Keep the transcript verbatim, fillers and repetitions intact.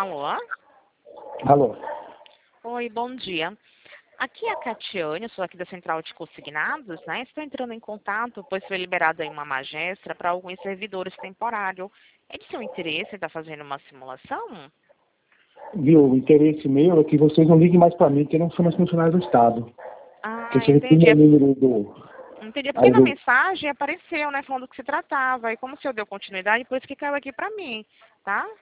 Alô? Alô? Oi, bom dia. Aqui é a Catiane, eu sou aqui da Central de Consignados, né? Estou entrando em contato, pois foi liberada aí uma magestra para alguns servidores temporários. É de seu interesse estar fazendo uma simulação? Viu, o interesse meu é que vocês não liguem mais para mim, que eu não sou mais funcionário do Estado. Porque Ah, você tem entendi. o número do... Entendi. Porque Aí na do... mensagem apareceu, né, falando do que se tratava. E como o senhor deu continuidade, por isso que caiu aqui para mim, tá?